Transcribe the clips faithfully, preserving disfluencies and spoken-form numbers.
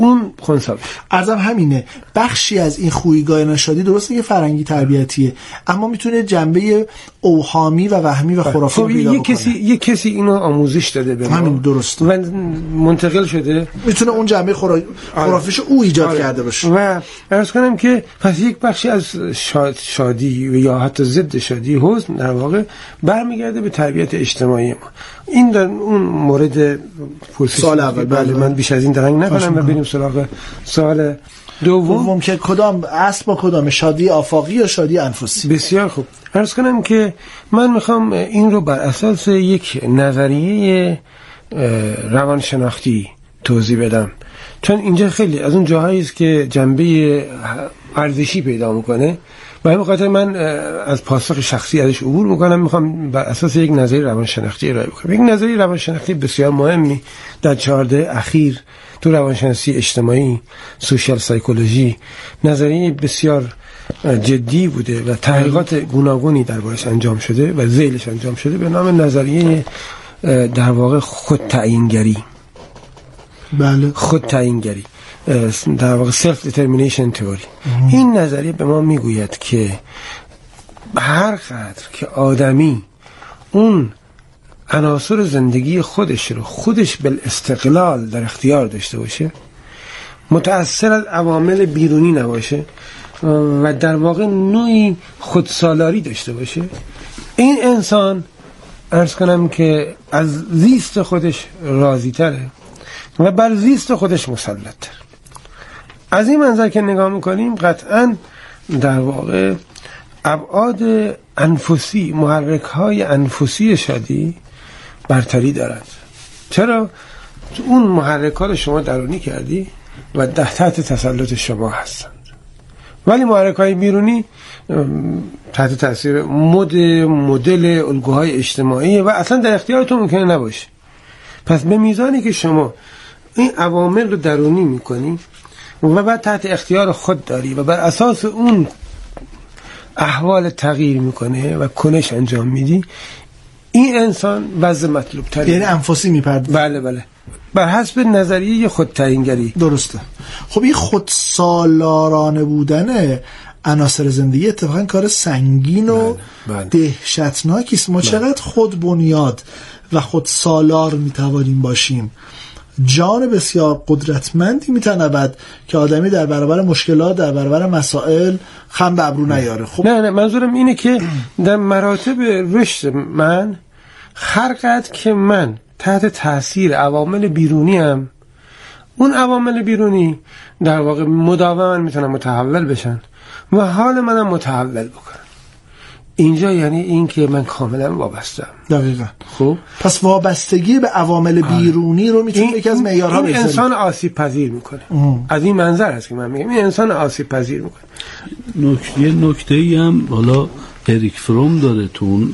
اون خنثی. عرضم همینه، بخشی از این خویگاه نشادی درسته که فرنگی تربیتیه، اما میتونه جنبه اوهامی و وهمی و خرافی خب پیدا یک کسی یک کسی اینو آموزش داده به ما، همین درسته، و منتقل شده، میتونه اون جنبه خرا... خرافیش او ایجاد آره. کرده باشه. و عرض کنم که پس یک بخشی از شاد... شادی و یا حتی ضد شادی، حزن، در واقع برمیگرده به تربیت اجتماعی ما. این در اون مورد پرسش سوال اول. بله من بیش از این درنگ نکنم و بریم سراغ سوال دوم که کدام اصل با کدام، شادی آفاقی یا شادی انفسی؟ بسیار خوب. عرض کنم که من میخوام این رو بر اساس یک نظریه روانشناختی توضیح بدم، چون اینجا خیلی از اون جاهایی است که جنبه ارزشی پیدا میکنه و همین خاطر من از پاسخ شخصی ازش عبور میکنم، میخوام بر اساس یک نظریه روانشناختی ارائه کنم. یک نظریه روانشناختی بسیار مهمی در چهارده اخیر تو روانشناسی اجتماعی، سوشال سایکولوژی، نظریه بسیار جدی بوده و تحقیقات گوناگونی دربارش انجام شده و ذیلش انجام شده، به نام نظریه در واقع خود تعیینگری. بله، خود تعیینگری، در واقع self determination theory. این نظریه به ما میگوید که هر قدر که آدمی اون عناصر زندگی خودش رو خودش بالاستقلال در اختیار داشته باشه، متأثر از عوامل بیرونی نباشه و در واقع نوعی خودسالاری داشته باشه، این انسان عرض کنم که از زیست خودش راضی تره و بر زیست خودش مسلط تر. از این منظر که نگاه میکنیم قطعا در واقع ابعاد انفسی، محرک های انفسی شادی برتری دارد. چرا؟ اون محرک ها رو شما درونی کردی و تحت تسلط شما هستند، ولی محرک های بیرونی تحت تاثیر مد مدل الگوهای اجتماعی و اصلا در اختیارتون ممکنه نباشه. پس به میزانی که شما این عوامل رو درونی میکنی و بعد تحت اختیار خود داری و بر اساس اون احوال تغییر میکنه و کنش انجام میدی، این انسان وضع مطلوب تری، یعنی انفسی میپرد. بله بله، بر حسب نظریه خود تعیینگری. درسته. خب این خودسالارانه بودن عناصر زندگی اتفاقا کار سنگین و بله، بله. دهشتناکی است. ما بله. چقدر خود بنیاد و خود سالار میتوانیم باشیم. جان بسیار قدرتمندی میتنبد که آدمی در برابر مشکلات، در برابر مسائل خم به ابرو نیاره. خب نه نه، منظورم اینه که در مراتب رشد من هر قدر که من تحت تاثیر عوامل بیرونی ام، اون عوامل بیرونی در واقع مداوما میتونن متحول بشن و حال منم متحول بکنن. اینجا یعنی این که من کاملا وابستم. دقیقاً. خب پس وابستگی به عوامل بیرونی رو میتونه یکی از معیارها بذاره. این انسان آسیب پذیر میکنه. ام. از این منظر هست که من میگم این انسان آسیب پذیر میکنه. نکته نکته‌ای هم حالا اریک فروم داره تو اون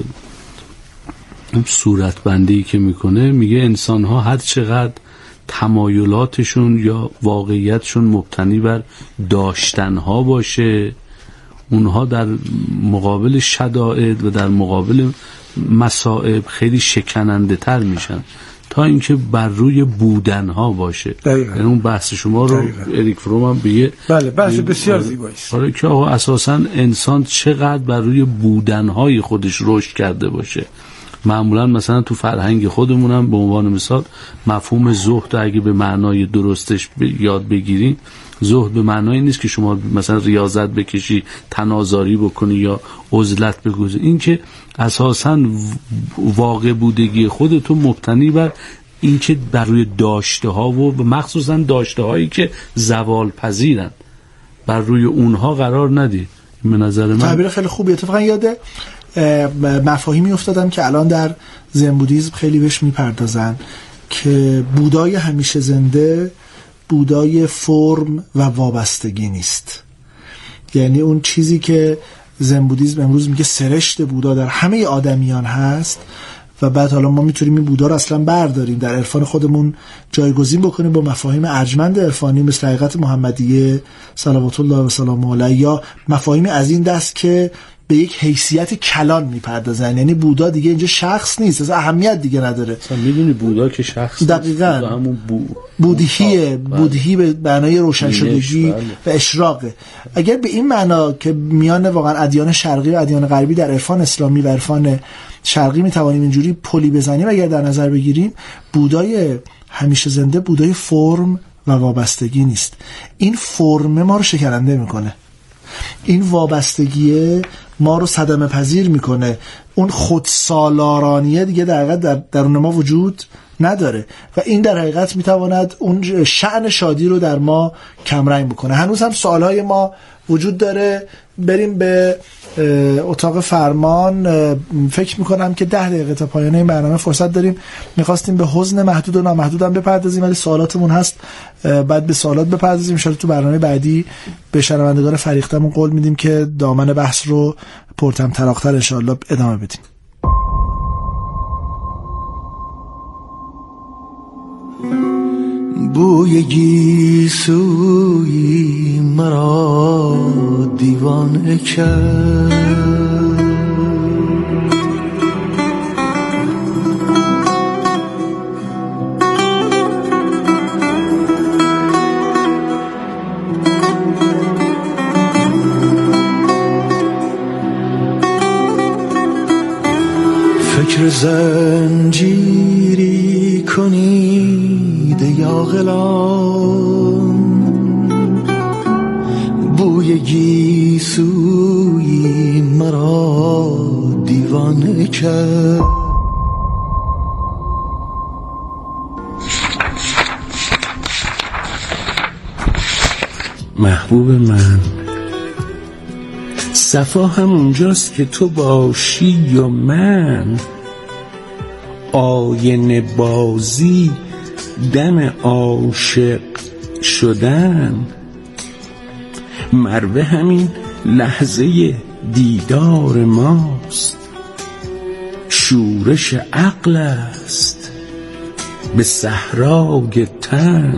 صورت بندی که میکنه، میگه انسان ها هر چقدر تمایلاتشون یا واقعیتشون مبتنی بر داشتن ها باشه، اونها در مقابل شدائد و در مقابل مصائب خیلی شکننده تر میشن تا اینکه بر روی بودن ها باشه. یعنی اون بحث شما رو دقیقا. اریک فروم هم بگه بله بحث بسیار زیبایی است. آره که آقا اساساً انسان چقدر بر روی بودن های خودش رشد کرده باشه. معمولا مثلا تو فرهنگ خودمون هم به عنوان مثال مفهوم زهد اگه به معنای درستش یاد بگیریم، زهد به معنای نیست که شما مثلا ریاضت بکشی، تنازاری بکنی یا عزلت بگذاری. این که اساساً واقع بودگی خودتون مبتنی بر این که بر روی داشته ها و مخصوصاً داشته هایی که زوال پذیرن بر روی اونها قرار ندی. به نظر من تعبیر خیلی خوبی. اتفاقا یاده مفاهیمی افتادم که الان در زن بودیسم خیلی بهش میپردازن که بودای همیشه زنده بودای فرم و وابستگی نیست. یعنی اون چیزی که زن بودیسم امروز میگه سرشت بودا در همه آدمیان هست و بعد حالا ما میتونیم این بودا رو اصلا برداریم در عرفان خودمون جایگزین بکنیم با مفاهیم ارجمند عرفانی مثل حقیقت محمدیه صلوات الله و سلام علیه یا مفاهیم از این دست که به یک حیثیت کلان میپردازن. یعنی بودا دیگه اینجا شخص نیست، از اهمیت دیگه نداره. مثلا میدونی بودا که شخص دقیقاً همون بو... بودهیه، بودهی به معنای روشن شدگی و اشراقه. اگر به این معنا که میان واقعا ادیان شرقی و ادیان غربی در عرفان اسلامی و عرفان شرقی میتوانیم اینجوری پلی بزنیم، اگر در نظر بگیریم بودای همیشه زنده بودای فرم و وابستگی نیست. این فرم ما رو شکننده میکنه، این وابستگیه ما رو صدمه پذیر میکنه، اون خودسالارانیه دیگه در حقیقت در درون ما وجود نداره و این در حقیقت میتواند اون شأن شادی رو در ما کمرنگ بکنه. هنوز هم سوالهای ما وجود داره. بریم به اتاق فرمان. فکر میکنم که ده دقیقه تا پایان این برنامه فرصت داریم. میخواستیم به حزن محدود و نامحدود هم بپردازیم ولی سوالاتمون هست، بعد به سوالات بپردازیم. ان شاءالله تو برنامه بعدی به شنوندگان فریختمون قول میدیم که دامن بحث رو پرتم تراختر ان شاءالله ادامه بدیم. بوی گیسوی مرا دیوانه کرد، فکر زنجیری کنید یا غلام، بوی گیسوی مرا دیوانه کرد. محبوب من، صفا همونجاست که تو باشی و من، آینه بازی دم عاشق شدن، مروه همین لحظه دیدار ماست، شورش عقل است به صحرای تن.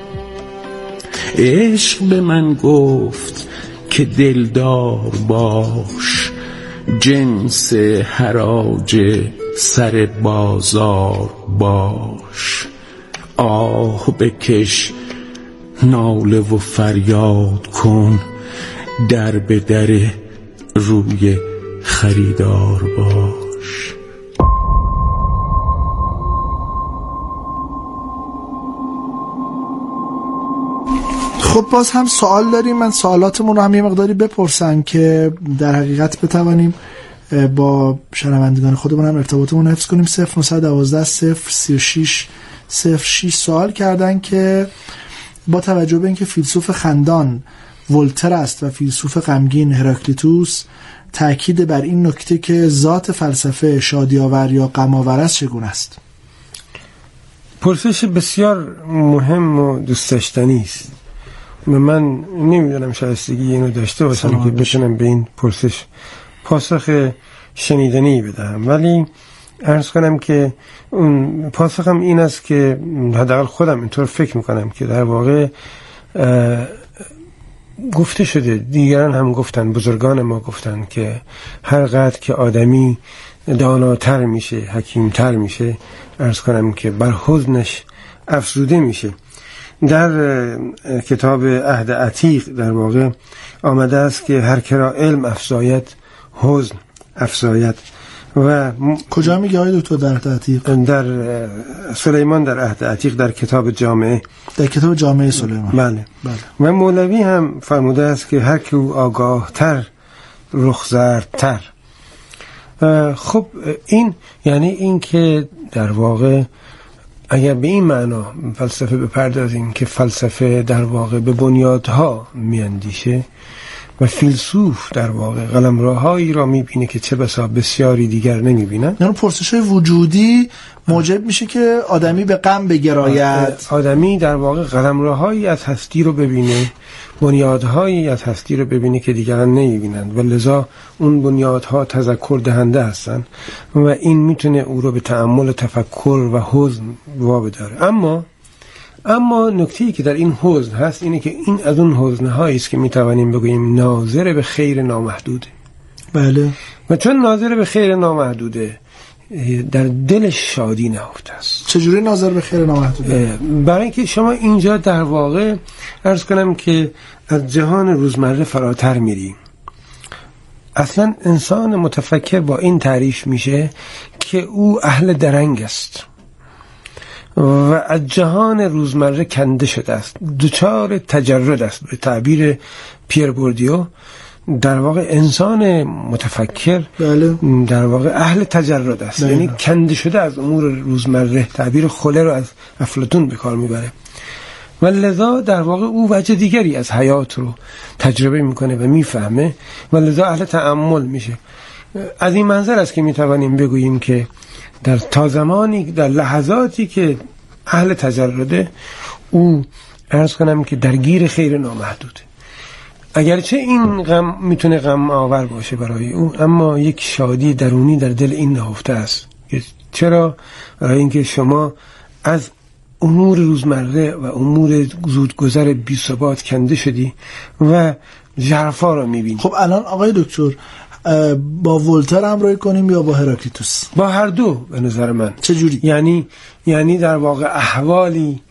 عشق به من گفت که دلدار باش، جنس حراج سر بازار باش، آه بکش ناله و فریاد کن، در به در روی خریدار باش. خب باز هم سوال داریم. من سوالاتمون رو هم یه مقداری بپرسم که در حقیقت بتوانیم با شنوندگان خودمون هم ارتباطمون حفظ کنیم. صفر نه یک یک صفر سی و شش صفر شش سوال کردن که با توجه به اینکه فیلسوف خندان ولتر است و فیلسوف غمگین هراکلیتوس، تأکید بر این نکته که ذات فلسفه شادی‌آور یا غم‌آور است چگونه است؟ پرسش بسیار مهم و دوست داشتنی است. من نمیدونم شایستگی اینو داشته باشم که بتونم به این پرسش پاسخ شنیدنی بدهم، ولی عرض کنم که اون پاسخم این است که حداقل خودم اینطور فکر میکنم که در واقع گفته شده، دیگران هم گفتن، بزرگان ما گفتن که هر قدر که آدمی داناتر میشه، حکیمتر میشه، عرض کنم که بر حزنش افزوده میشه. در کتاب عهد عتیق در واقع آمده است که هر کرا علم افزاید حزن افزاید. و کجا میگه آقای دکتر در عهد عتیق؟ در سلیمان در عهد عتیق در کتاب جامعه، در کتاب جامعه سلیمان. بله. بله. و مولوی هم فرموده است که هر که او آگاه تر رخزردتر. خب این یعنی این که در واقع اگر به این معنا فلسفه بپردازیم که فلسفه در واقع به بنیادها میاندیشه و فیلسوف در واقع قلمروهایی را میبینه که چه بسا بسیاری دیگر نمیبینن، یعنی پرسش‌های وجودی موجب میشه که آدمی به غم بگراید. آدمی در واقع قلمروهایی از هستی رو ببینه، بنیادهایی از هستی رو ببینه که دیگران نمیبینند و لذا اون بنیادها تذکر دهنده هستن و این میتونه او رو به تأمل و تفکر و حزن وابداره. اما اما نکته‌ای که در این حزن هست اینه که این از اون حزن‌هایی است که میتوانیم بگوییم ناظر به خیر نامحدوده. بله. و چون ناظر به خیر نامحدوده در دلش شادی نهفته است. چجوری ناظر به خیر نامحدوده؟ برای اینکه شما اینجا در واقع عرض کنم که از جهان روزمره فراتر میری. اصلا انسان متفکر با این تعریف میشه که او اهل درنگ است و از جهان روزمره کنده شده است، دچار تجرد است. به تعبیر پیر بوردیو در واقع انسان متفکر بله. در واقع اهل تجرد است، بله. یعنی کنده شده از امور روزمره. تعبیر خله رو از افلاطون به کار میبره و لذا در واقع او وجه دیگری از حیات رو تجربه میکنه و میفهمه و لذا اهل تأمل میشه. از این منظر است که میتوانیم بگوییم که در تا زمانی در لحظاتی که اهل تجرده او عرض کنم که درگیر خیر نامحدوده. اگرچه این غم میتونه غم آور باشه برای او، اما یک شادی درونی در دل این نهفته است. چرا؟ برای اینکه شما از امور روزمره و امور زودگذر بی ثبات کنده شدی و ژرفا رو میبینی. خب الان آقای دکتر با ولتر همراهی کنیم یا با هراکلیتوس؟ با هر دو به نظر من. چجوری؟ یعنی یعنی در واقع احوالی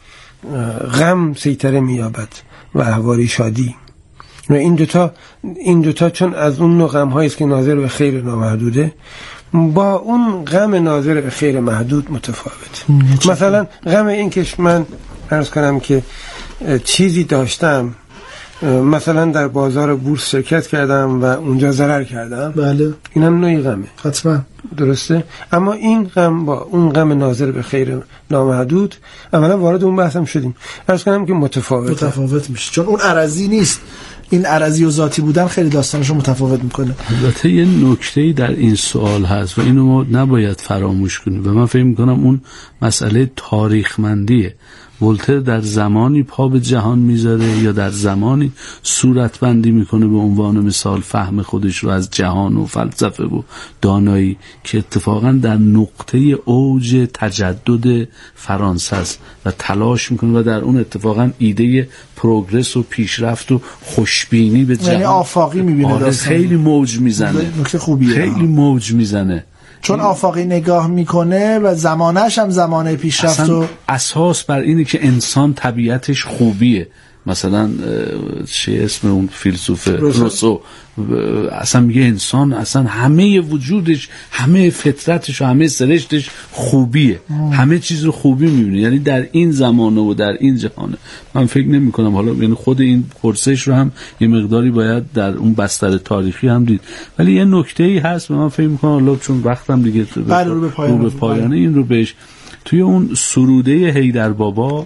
غم سیطره مییابد و احوالی شادی. و این دوتا این دوتا چون از اون نوع غم هایی است که ناظر به خیر نامحدوده، با اون غم ناظر به خیر محدود متفاوت. مثلا غم این که من عرض کنم که چیزی داشتم، مثلا در بازار بورس شرکت کردم و اونجا ضرر کردم، بله، اینم نوعی غمه. حتما درسته. اما این غم با اون غم ناظر به خیر نامحدود، اولا وارد اون بحثم شدیم، عرض کنم که متفاوت متفاوت میشه، چون اون عرضی نیست. این عرضی و ذاتی بودن خیلی داستانشو متفاوت میکنه. البته یه نکته‌ای در این سوال هست و اینو ما نباید فراموش کنیم و من فکر میکنم اون مسئله تاریخمندیه. ولتر در زمانی پا به جهان میذاره یا در زمانی صورتبندی میکنه به عنوان مثال فهم خودش رو از جهان و فلسفه و دانایی که اتفاقا در نقطه اوج تجدد فرانسه است و تلاش میکنه و در اون اتفاقا ایده پروگرس و پیشرفت و خوشبینی به جهان، یعنی آفاقی میبینه، خیلی موج میزنه. نکته خوبیه، خیلی موج میزنه چون آفاقی نگاه میکنه و زمانش هم زمانه پیشرفت و اساس بر اینه که انسان طبیعتش خوبیه. مثلا چه اسم اون فیلسوف روسو اصلا میگه انسان اصلا همه وجودش، همه فطرتش و همه سرشتش خوبیه. ام. همه چیز رو خوبی میبینه، یعنی در این زمانه و در این جهانه. من فکر نمی کنم حالا یعنی خود این پرسش رو هم یه مقداری باید در اون بستر تاریخی هم دید، ولی یه نکته‌ای هست و من فکر میکنم حالا چون وقتم دیگه بله رو به پایان رو به پایانه این رو بهش توی اون سروده حیدر بابا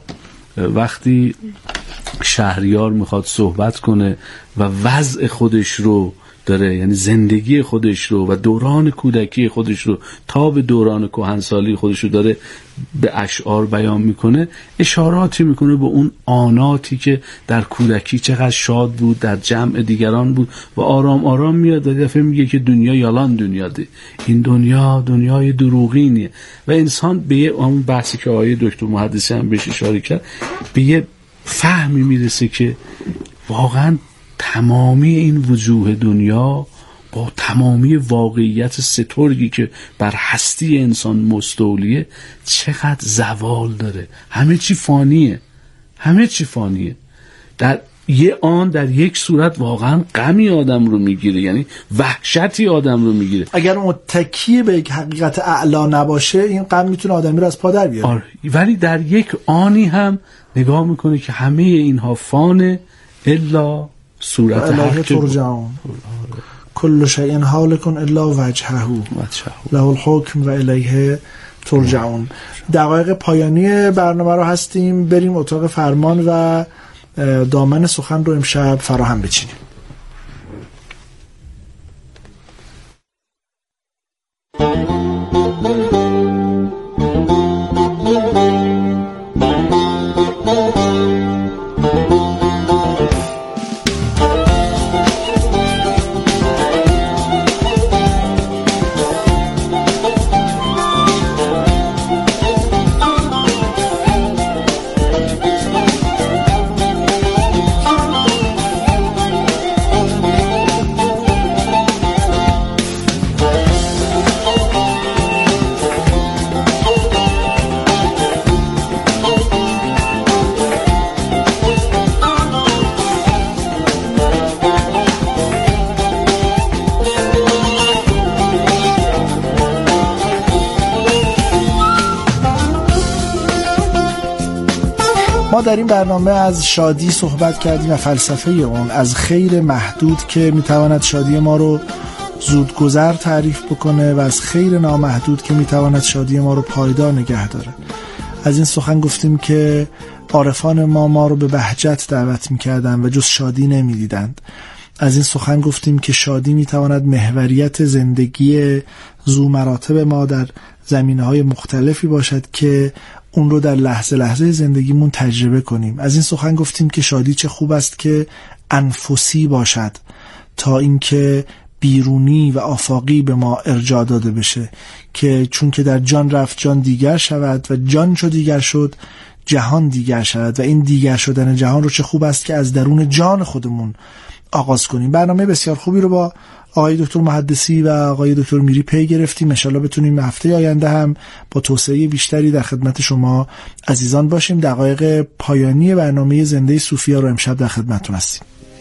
وقتی شهریار میخواد صحبت کنه و وضع خودش رو داره، یعنی زندگی خودش رو و دوران کودکی خودش رو تا به دوران کهنسالی خودش رو داره به اشعار بیان میکنه، اشاراتی میکنه به اون آناتی که در کودکی چقدر شاد بود، در جمع دیگران بود و آرام آرام میاد و دفعه میگه که دنیا یالان دنیاده، این دنیا دنیای دروغینیه و انسان به یه اون بحثی که آقای دکتر محدثی هم بهش اشاره کرد، به یه فهمی میرسه که واقعا تمامی این وجوه دنیا با تمامی واقعیت سترگی که بر هستی انسان مستولیه چقدر زوال داره، همه چی فانیه، همه چی فانیه. در یه آن در یک صورت واقعا غمی آدم رو میگیره، یعنی وحشتی آدم رو میگیره. اگر متکی به حقیقت اعلا نباشه این غم میتونه آدمی رو از پا در بیاره. آره. ولی در یک آنی هم نگاه میکنه که همه اینها فانه الا صورت حق ترجعون، کل شیء هالک الا وجهه له الحکم و الیه ترجعون. دقایق پایانی برنامه رو هستیم، بریم اتاق فرمان و دامن سخن رو امشب فراهم بچینیم. در این برنامه از شادی صحبت کردیم و فلسفه اون، از خیر محدود که میتواند شادی ما رو زودگذر تعریف بکنه و از خیر نامحدود که میتواند شادی ما رو پایدار نگه داره. از این سخن گفتیم که عارفان ما ما رو به بهجت دعوت میکردن و جز شادی نمیدیدند. از این سخن گفتیم که شادی میتواند محوریت زندگی ذو مراتب ما در زمینه‌های مختلفی باشد که اون رو در لحظه لحظه زندگیمون تجربه کنیم. از این سخن گفتیم که شادی چه خوب است که انفسی باشد تا اینکه بیرونی و آفاقی به ما ارجاع داده بشه، که چون که در جان رفت جان دیگر شود و جان چو دیگر شد جهان دیگر شود، و این دیگر شدن جهان رو چه خوب است که از درون جان خودمون آغاز کنیم. برنامه بسیار خوبی رو با آقای دکتر محدثی و آقای دکتر میری پی گرفتیم. ان شاءالله بتونیم هفته آینده هم با توسعه بیشتری در خدمت شما عزیزان باشیم. دقایق پایانی برنامه زنده صوفیا رو امشب در خدمتتون هستیم.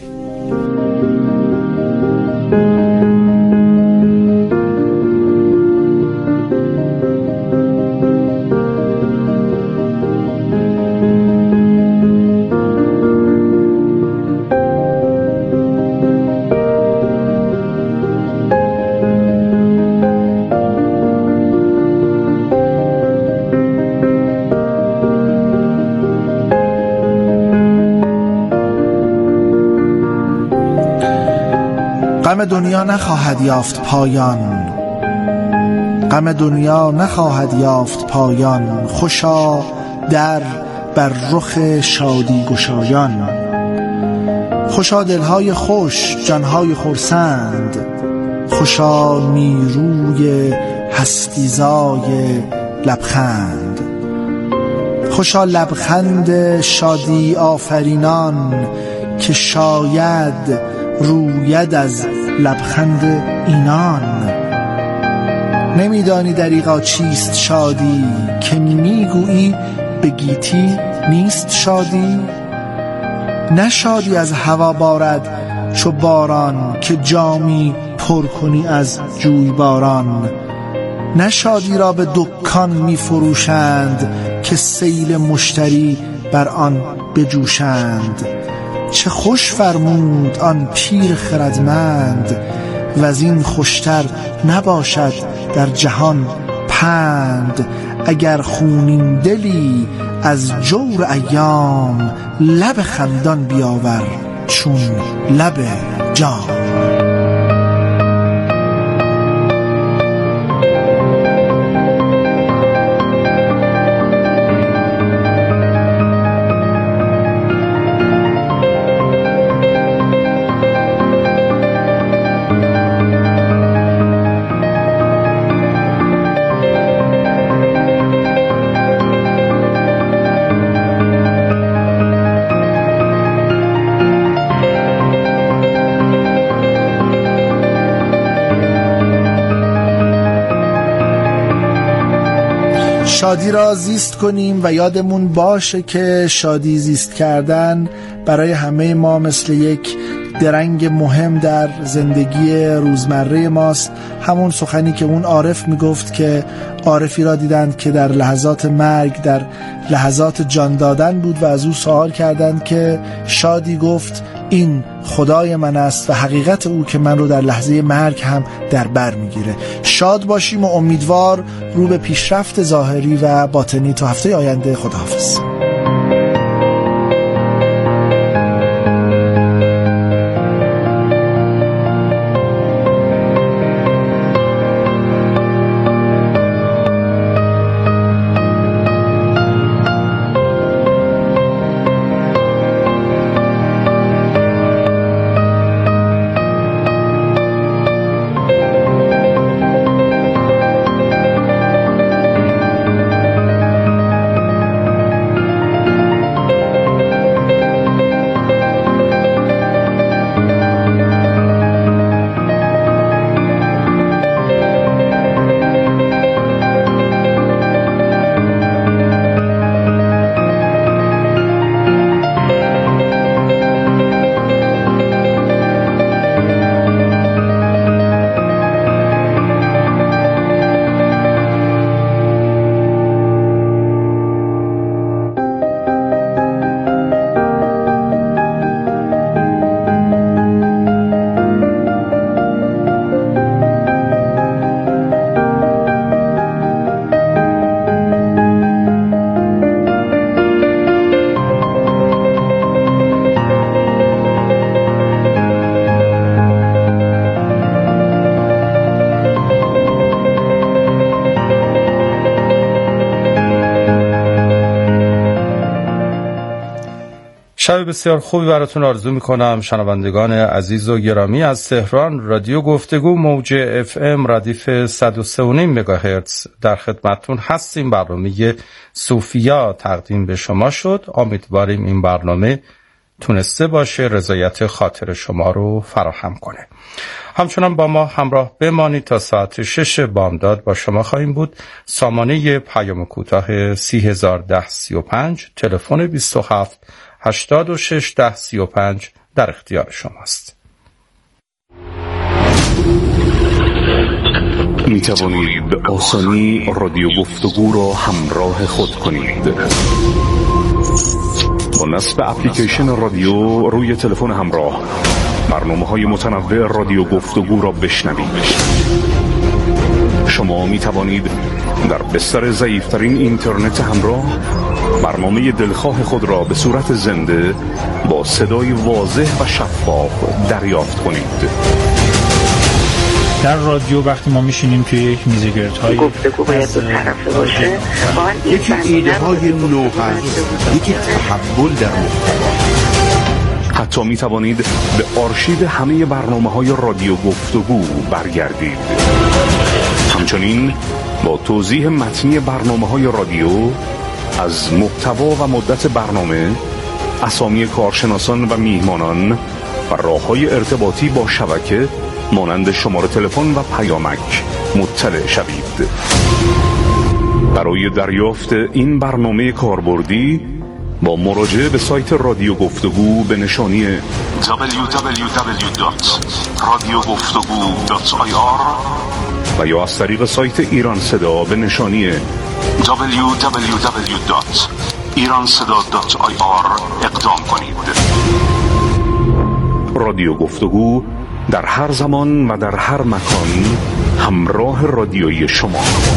غم دنیا نخواهد یافت پایان، غم دنیا نخواهد یافت پایان، خوشا در بر رخ شادی گشایان. خوشا دلهای خوش جانهای خرسند، خوشا نیروی هستیزای لبخند. خوشا لبخند شادی آفرینان، که شاید روید از لبخند اینان. نمیدانی دریغا چیست شادی، که میگویی به گیتی نیست شادی. نشادی از هوا بارد چو باران، که جامی پر کنی از جوی باران. نشادی را به دکان می فروشند، که سیل مشتری بر آن بجوشند. چه خوش فرمود آن پیر خردمند، و از این خوشتر نباشد در جهان پند. اگر خونین دلی از جور ایام، لب خندان بیاور چون لب جام. شادی را زیست کنیم و یادمون باشه که شادی زیست کردن برای همه ما مثل یک درنگ مهم در زندگی روزمره ماست. همون سخنی که اون عارف میگفت که عارفی را دیدند که در لحظات مرگ، در لحظات جان دادن بود و از او سوال کردند که شادی؟ گفت این خدای من است و حقیقت او که من رو در لحظه مرگ هم در بر میگیره. شاد باشیم و امیدوار رو به پیشرفت ظاهری و باطنی. تا هفته آینده، خداحافظ. شب بسیار خوبی براتون آرزو میکنم شنوندگان عزیز و گرامی. از تهران رادیو گفتگو موج اف ام ردیف صد و سه و نیم مگاهرتز در خدمتتون هستیم. برنامه صوفیا تقدیم به شما شد. امیدواریم این برنامه تونسته باشه رضایت خاطر شما رو فراهم کنه. همچنان با ما همراه بمانید تا ساعت شش بامداد با شما خواهیم بود. سامانه پیام کوتاه سی هزار ده سی و پنج، تلفن بیست و هفت هشتاد و شش ده سی و پنج در اختیار شماست. می توانید به آسانی رادیو گفتگو را همراه خود کنید. با نصب اپلیکیشن رادیو روی تلفن همراه برنامه‌های متنوع رادیو گفتگو را بشنوید. شما می توانید در بستر ضعیف‌ترین اینترنت همراه برنامه دلخواه خود را به صورت زنده با صدای واضح و شفاف دریافت کنید. در رادیو وقتی ما میشینیم توی یک میزگردهای گفتگو باید دو طرفه باشه، یکی ایده های نو هست، یکی تحول در محتوا. حتی می توانید به آرشیو همه برنامه‌های رادیو گفتگو برگردید. همچنین با توضیح متنی برنامه‌های رادیو از محتوا و مدت برنامه، اسامی کارشناسان و میهمانان و راه‌های ارتباطی با شبکه مانند شماره تلفن و پیامک مطلع شوید. برای دریافت این برنامه کاربردی با مراجعه به سایت رادیو گفتگو به نشانی دبلیو دبلیو دبلیو دات رادیو گفتگو دات آی آر و یا از طریق سایت ایران صدا به نشانی دبلیو دبلیو دبلیو دات ایران صدا دات آی آر اقدام کنید. رادیو گفتگو در هر زمان و در هر مکان همراه رادیویی شما.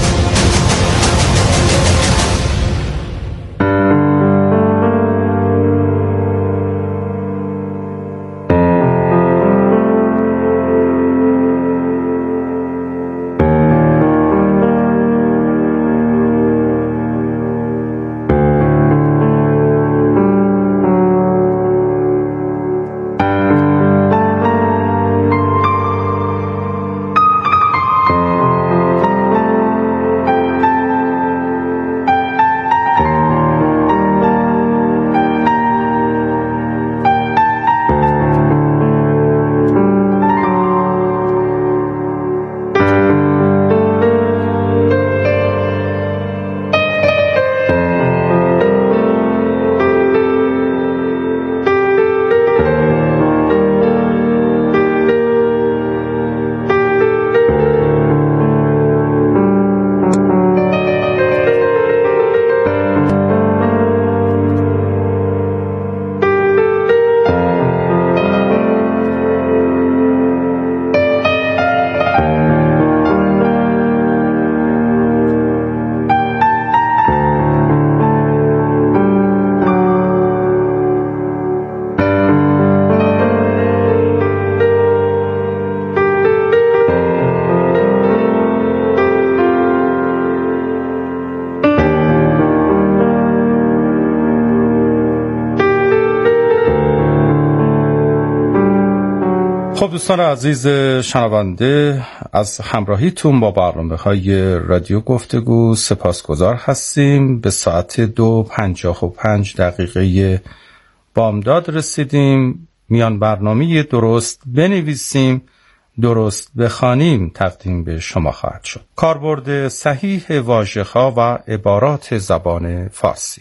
خب دوستان عزیز شنونده، از همراهیتون با برنامه‌های رادیو گفتگو سپاسگزار هستیم. به ساعت دو پنجاه و پنج دقیقه بامداد رسیدیم. میان برنامه درست بنویسیم درست بخوانیم تقدیم به شما خواهد شد. کاربرد صحیح واژه‌ها و عبارات زبان فارسی.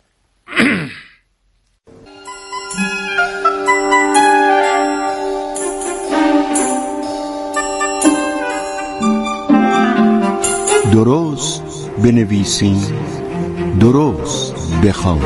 درست بنویسیم، درست بخوانیم.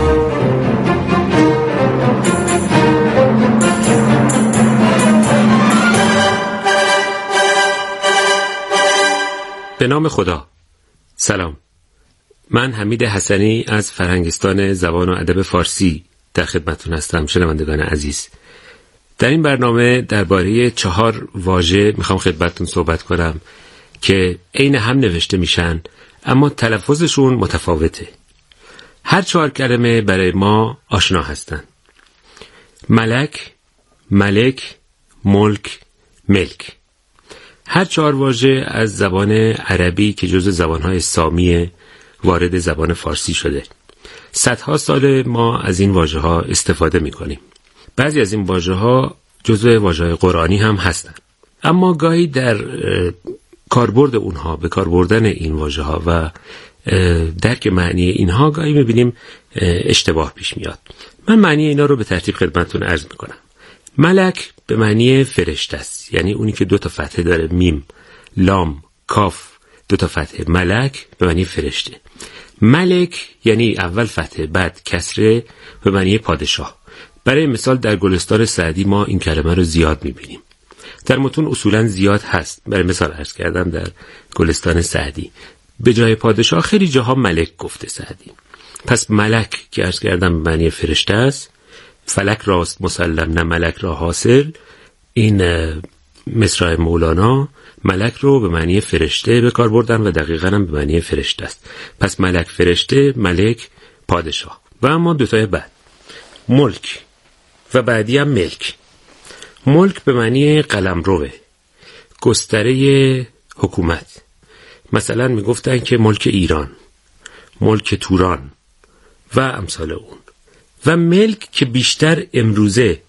به نام خدا. سلام، من حمید حسنی از فرهنگستان زبان و ادب فارسی در خدمتتون هستم. شنوندگان عزیز، در این برنامه درباره چهار واژه میخوام خدمتتون صحبت کنم که عین هم نوشته میشن اما تلفظشون متفاوته. هر چهار کلمه برای ما آشنا هستن. ملک، ملک، ملک، ملک. هر چهار واژه از زبان عربی که جزو زبانهای سامی وارد زبان فارسی شده. صدها سال ما از این واژه‌ها استفاده می‌کنیم. بعضی از این واژه‌ها جزو واژه‌های قرآنی هم هستند. اما گاهی در کاربرد اونها، به کار بردن این واژه‌ها و درک معنی اینها گاهی می‌بینیم اشتباه پیش میاد. من معنی اینا رو به ترتیب خدمتتون عرض می‌کنم. ملک به معنی فرشته است، یعنی اونی که دو تا فتحه داره، میم، لام، کاف، دو تا فتحه. ملک به معنی فرشته. ملک یعنی اول فتحه بعد کسره به معنی پادشاه. برای مثال در گلستان سعدی ما این کلمه رو زیاد می‌بینیم. در متون اصولا زیاد هست. برای مثال عرض کردم در گلستان سعدی به جای پادشاه خیلی جاها ملک گفته سعدی. پس ملک که عرض کردم به معنی فرشته است. فلک راست مسلم نه ملک را حاصل. این مصرع مولانا ملک رو به معنی فرشته به کار بردن و دقیقاً هم به معنی فرشته است. پس ملک فرشته، ملک پادشاه. و اما دوتای بعد ملک و بعدی هم ملک. ملک به معنی قلمروه، گستره حکومت. مثلا میگفتن که ملک ایران، ملک توران و امثال اون. و ملک که بیشتر امروزه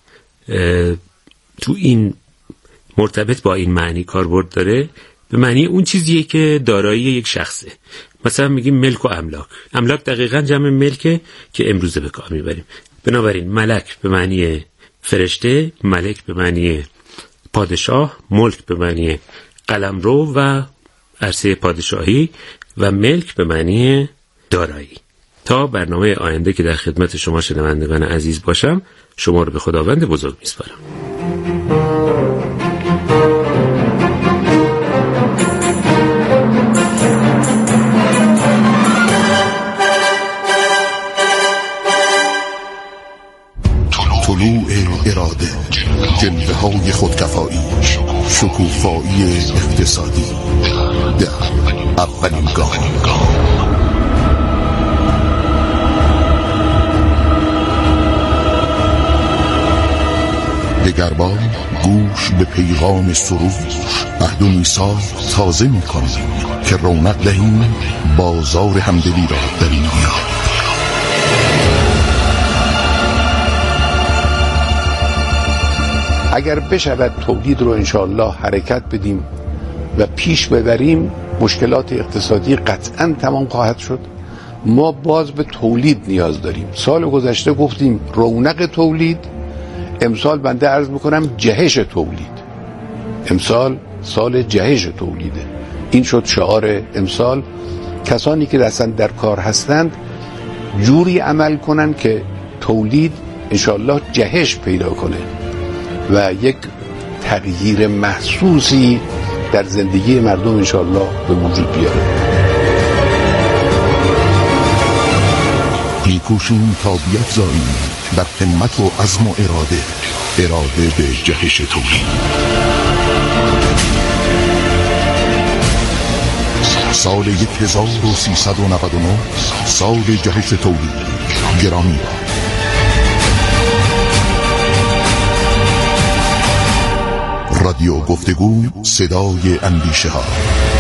تو این مرتبط با این معنی کاربرد داره، به معنی اون چیزیه که دارایی یک شخصه. مثلا میگیم ملک و املاک. املاک دقیقاً جمع ملکه که امروزه به کار میبریم. بنابراین ملک به معنی فرشته، ملک به معنی پادشاه، ملک به معنی قلمرو و عرصه پادشاهی و ملک به معنی دارایی. تا برنامه آینده که در خدمت شما شنوندگان عزیز باشم، شما رو به خداوند بزرگ میسپارم. طلوع اراده، جلوه های خودکفایی، شکوفایی اقتصادی در اولین گام. دگربار گوش به پیغام سروش، عهد و میثاق تازه می‌کنیم که رونق دهیم بازار همدلی را در این دیار. اگر بشود تولید رو انشاءالله حرکت بدیم و پیش ببریم، مشکلات اقتصادی قطعاً تمام خواهد شد. ما باز به تولید نیاز داریم. سال گذشته گفتیم رونق تولید، امسال بنده عرض میکنم جهش تولید. امسال سال جهش تولیده. این شد شعار امسال. کسانی که دستن در کار هستند جوری عمل کنن که تولید انشاءالله جهش پیدا کنه و یک تغییر محسوسی در زندگی مردم انشاءالله به وجود بیاره. میکوشیم تا بیفزاییم در همت و عزم و اراده اراده به جهش تولید. سال یک هزار و سیصد و نود و نه سال جهش تولید. گرامی رادیو گفتگو، صدای اندیشه ها.